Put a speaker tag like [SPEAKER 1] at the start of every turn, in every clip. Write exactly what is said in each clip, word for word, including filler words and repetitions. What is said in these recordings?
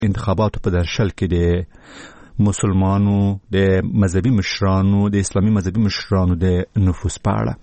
[SPEAKER 1] انتخاباتو په درشل کې د مسلمانو د مذهبي مشرانو د اسلامي مذهبي مشرانو د نفوذ په اړه.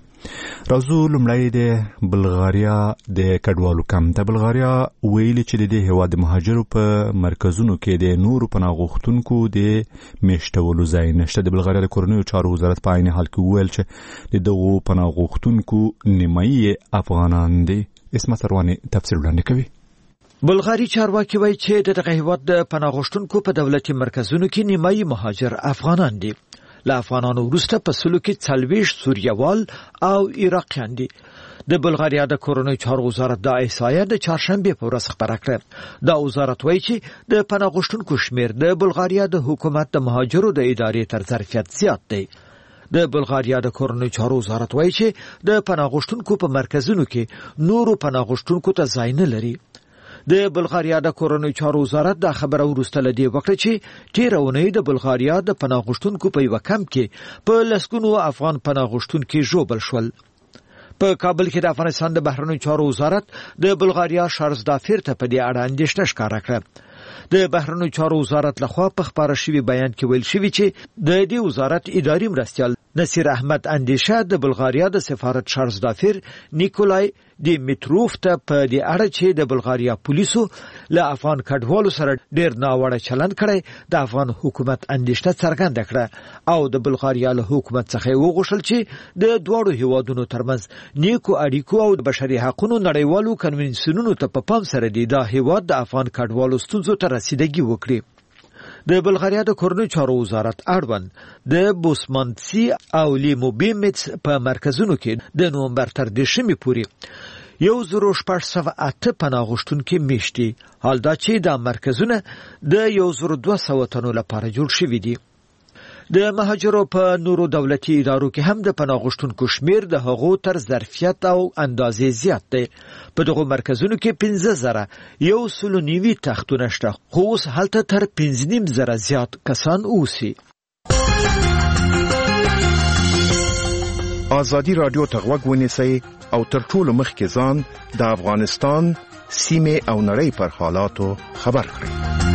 [SPEAKER 1] راځو لومړی د بلغاریا د کډوالو کم. د بلغاریا ویلي چې د دې هېواد د مهاجرو په مرکزونو کې د نورو پناه غوښتونکو د میشتولو ځای نشته. د بلغاریا د کورنیو چارو وزارت په عین حال کې وویل چې د دغو پناه غوښتونکو نیمایي افغانان دي. اسمت ارواني تفصیل وړاندې کوي.
[SPEAKER 2] بلغاري چارواکي وایي چې د دغه هېواد د پناه غوښتونکو په دولتي مرکزونو کې نیمایي مهاجر افغانان دي. له افغانانو وروسته په سلو کې څلوېښت سوریوال او عراقیان دي. د بلغاریا د کورنیو چارو وزارت دا احصایه د چهارشنبې په ورځ خپره کړه. دا وزارت وایي چې د پناه غوښتونکو شمېر د بلغاریا د حکومت د مهاجرو د ادارې تر ظرفیت زیات دی. د بلغاریا د کورنیو چارو وزارت وایي چې د پناه غوښتونکو په مرکزونو کې نورو پناه غوښتونکو ته ځای نه لري. د بلغاریا د کورنیو چارو وزارت دا خبره وروسته له دې وکړه چې تېره اونۍ د بلغاریا د پناه غوښتونکو په یوه کمپ کې په لسګونو افغان پناه غوښتونکي ژوبل شول. په کابل کې د افغانستان د بهرنیو چارو وزارت د بلغاریا شارزدافیر ته په دې اړه اندېښنه ښکاره کړه. د بهرنیو چارو وزارت لخوا په خپاره شوي بیان کې ویل شوي چې د دې وزارت اداري مرستیال نصیر احمد اندیشه د بلغاریا د سفارت شارزدافیر نیکولای دیمیتروف ته په دې اړه چې د بلغاریا پولیسو له افغان کډوالو سره ډېر ناوړه چلند کړی د افغان حکومت اندیشنه څرګنده کړه او د بلغاریا له حکومت څخه وغوښتل چې د دواړو هیوادونو ترمنځ نیکو اړیکو او د بشري حقوقو نړیوالو کنونسیونونو ته په پام سره دی دا هیواد د افغان کډوالو ستونزو ته رسیدګي وکړي. د بلغاریا د کورنیو چارو وزارت اړوند د بوسمانتسي او لیموبیمټس په مرکزونو کې د نومبر تر دېرشمې پورې یو زر شپږ سوه اته پناه غوښتونکي میشتي. حال دا چې دا مرکزونه د یو زر دوه سوه تنو لپاره جوړ شوي دي. د مهاجرو په نورو دولتي ادارو کې هم د پناه غوښتونکو شمیر د هغو تر ظرفیت او اندازې زیات دی. په دغو مرکزونو کې پنځه زره یو سلو نوي تختونه شته، خو اوس هلته تر پنځه نیم زره زیات کسان اوسي.
[SPEAKER 3] ازادي رادیو ته غوږ ونیسئ او تر ټولو مخکې ځان د افغانستان سیمې او نړۍ پر حالاتو خبر کړئ.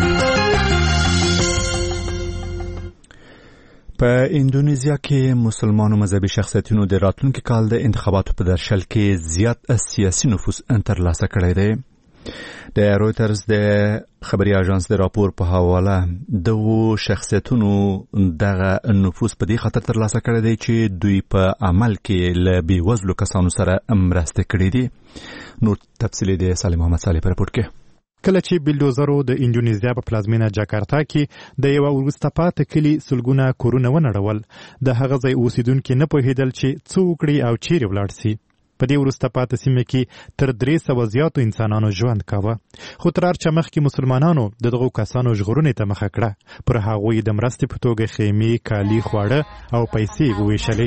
[SPEAKER 1] په اندونیزیا کې مسلمانو مذهبي شخصیتونو د راتلونکي کال د انتخاباتو په درشل کې زیات سیاسي نفوذ ترلاسه کړی دی. د رویټرز د خبري اژانس د راپور په حواله دغو شخصیتونو دغه نفوذ په دې خاطر ترلاسه کړی دی چې دوی په عمل کې له بېوزلو کسانو سره مرسته کړې دي. نور تفصیل د سالم محمد صالح په رپورټ کې.
[SPEAKER 4] کله چې بلډوزرو د اندونیزیا په پلازمینه جاکارتا کې د یو وروسته پاتې کلي سلګونه کورونه ونړول، د هغه ځای اوسیدونکي نه پوهېدل چې څه وکړي او چیرې ولاړ سي. په دې وروسته پاتې سیمه کې تر درې سوه زیاتو انسانانو ژوند کاوه، خو تر هر څه مخکې مسلمانانو د دغو کسانو ژغورنې ته مخه کړه. پر هغوی د مرستې په توګه خیمې، کالي، خواړه او پیسې وویشلې.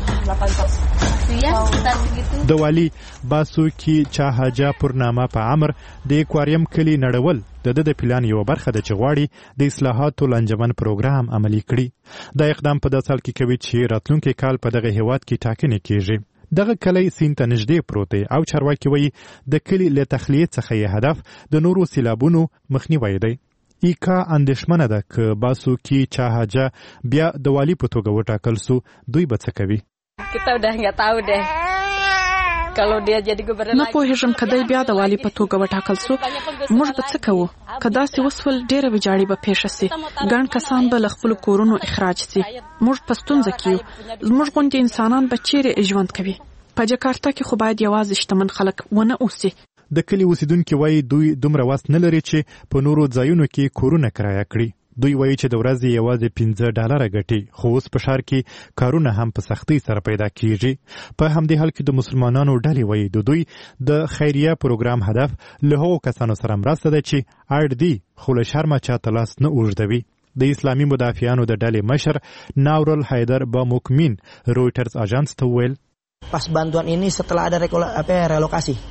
[SPEAKER 4] د والي باسوکی چاهاجا پورنامه په امر د اکواریم کلی نړول د د د پلان یو برخه ده چې غواړي د اصلاحاتو لنجمن پروګرام عملي کړي. دا اقدام په داسې حال کې کوي چې راتلونکي کال په دغه هیواد کې ټاکنې کیږي. دغه کلی سیند ته نږدې پروت دی او چارواکي وایي د کلي له تخلیې څخه یې هدف د نورو سیلابونو مخنیوی دی. ایکا اندېښمنه ده که باسوکی چاهاجا بیا د والي په توګه وټاکل سو، دوی به څه کوي؟
[SPEAKER 5] Kita udah nggak tahu deh. Kalau dia jadi gubernur
[SPEAKER 6] نه پوهېږم که دی بیا د والي په توګه وټاکل سو موږ به څه کوو. که داسې وسول ډېره ویجاړي به پیښه سي، ګڼ کسان به له خپلو کورونو اخراج سي. موږ په ستونزه کې یو. زموږ غوندې انسانان به چیرې ژوند کوي؟ په جاکارتا کې خو باید یوازې شتمن خلک ونه اوسي.
[SPEAKER 4] د کلي اوسیدونکي وایي دوی دومره وس نه لري چې په نورو ځایونو کې کورونه کرایه کړي. دوی وایي چې د ورځې یوازې پنځه ډالره ګټي، خو اوس په ښار کې کارونه هم په سختۍ سره پیدا کیږي. په همدې حال کې د مسلمانانو ډلې وایي د دوی د خیریه پروګرام هدف له هغو کسانو سره مرسته ده چې اړ دي خو له شرمه چاته لاس نه اوږدوي. د اسلامي مدافعانو د ډلې مشر ناورل حیدر باموکمین رویټرز اژانس ته وویل
[SPEAKER 7] Pas bantuan ini setelah ada relokasi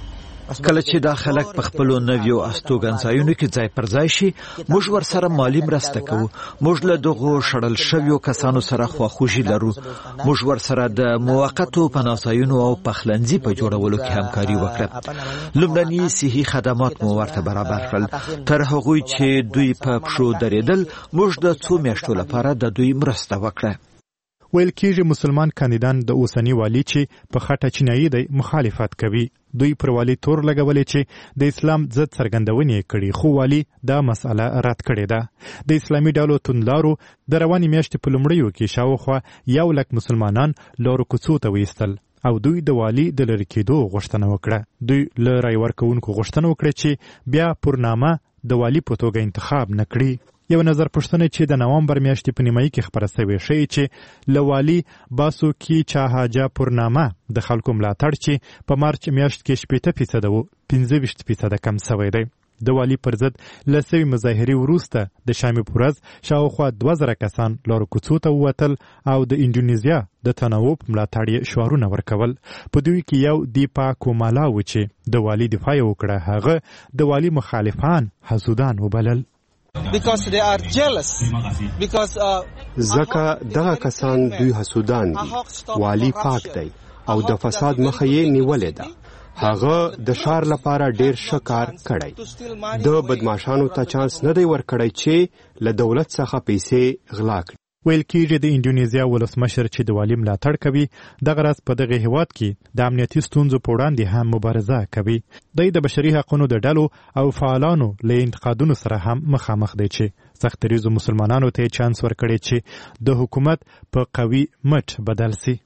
[SPEAKER 2] کله چې دا خلک په خپل نویو استوګنځایونو کې ځای پر ځای شي موږ ورسره مالی مرسته کوو. موږ له دغو شړل شویو کسانو سره خواخوږي لرو. موږ ورسره د موقتو پناهځایونو او پخلنځي په جوړولو کې همکاري وکړه. لومړني صحي خدمات مو ورته برابر کړل. تر هغوی چې دوی په پښو درېدل موږ د څو میاشتو لپاره د دوی مرسته وکړه.
[SPEAKER 4] ویل کېږي مسلمان کاندیدان د اوسنی والي چې په خټه چینایي دی مخالفت کوي. دوی پر والي تور لګولې چې د اسلام ضد څرګندونې کړي، خو والي دا مسأله رد کړې ده. د اسلامي ډلو توندلارو د روانې میاشتې په لومړیو کې شاوخوا یو لک مسلمانان لارو کوڅو ته ویستل او دوی د والي د لرې کېدو غوښتنه وکړه. دوی له رای ورکوونکو غوښتنه وکړه چې بیا پرنامه د والي په توګه انتخاب نه کړي. یو نظر پوښتنه چې د نوامبر میاشتې په نیمایي کې خپره شوې ښیي چې له والي باسو کې چاهاجا پرنامه د خلکو ملاتړ چې په مارچ میاشت کې شپېته فیصده و پنځه ویشت فیصده کم شوی دی. د والي پر ضد له سوي مظاهرې وروسته د شامي په ورځ شاوخوا دوه زره کسان لارو کوڅو ته ووتل او د انډونیزیا د تنوع په ملاتړ یې شعارونه ورکول. په دوی کې یو دیپا کومالا و چې د والي دفاع یې وکړه. هغه د والي مخالفان حسودان وبلل.
[SPEAKER 7] because they are jealous because
[SPEAKER 8] زکه دغه کسان دوی حسودان دي. والی پاک دی او د فساد مخه یې نیولې ده. هغه د شار لپاره ډیر ښه کار کړی. د بدمعشانو ته چانس نه دی ورکړی چې له دولت څخه پیسې غلا کړي.
[SPEAKER 4] ویل کېږي د انډونیزیا ولسمشر چې د والي ملاتړ کوي دغه راز په دغه هیواد کې د امنیتي ستونزو په وړاندې هم مبارزه کوي. دی د بشري حقوقو د ډلو او فعالانو له انتقادونو سره هم مخامخ دی چې سختریزو مسلمانانو ته چانس ورکړي چې د حکومت په قوي مټ بدل سي.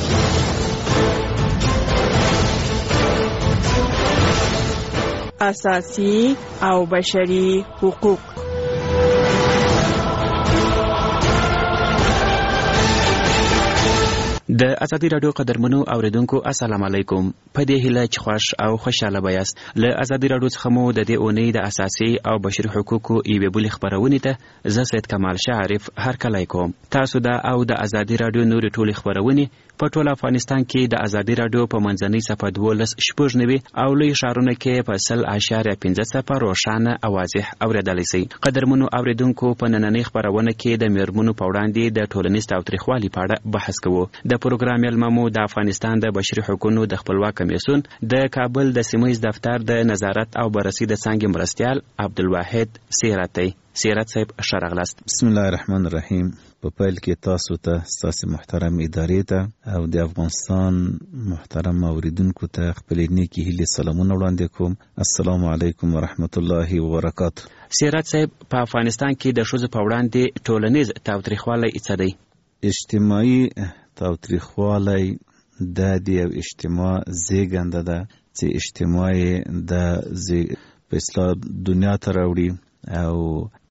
[SPEAKER 9] اساسي او بشري حقوق.
[SPEAKER 10] د ازادي رادیو قدرمنو اوریدونکو السلام علیکم. په دې هیله چې خوش او خوشاله بیاست. له ازادي رادیو څخه مو د دې اونۍ د اساسي او بشري حقوقو یوې بلې خپرونې ته زه سید کمال شعرف هرکلی کوم. تاسو دا او د ازادي رادیو نورې ټولې خپرونې په ټول افغانستان کې د ازادي رادیو په منځنۍ صفحه دولس شپږ نوي او لوی ښارونو کې په سل اشاریه پنځه صفر روښانه او واضح اوریدلی سئ. قدرمنو اوریدونکو په نننۍ خپرونه کې د میرمنو په وړاندې د ټولنیز تاوتریخوالي په اړه بحث کوو. د پروګرام ملممو د افغانستان د بشري حقوقو د خپلواک کمیسیون د کابل د سیمه‌ییز دفتر د نظارت او بررسي د څانګې مرستیال عبدالواحد سیرتی. سیرت صاحب ښه راغلاست.
[SPEAKER 11] بسم الله الرحمن الرحیم. په پیل کې تاسو ته ستاسو محترم ادارې ته او د افغانستان محترم اوریدونکو ته خپلې نیکې هیلې سلامونه وړاندې کوم. السلام علیکم ورحمت الله وبرکاته.
[SPEAKER 10] سیرت صاحب په افغانستان کې د ښځو په وړاندې ټولنیز تاوتریخوالی څه دی؟
[SPEAKER 11] اجتماعي تاوتریخوالی د دې یو اجتماع زیږنده ده چې اجتماع د په اصطلاح دنیا ته راوړي او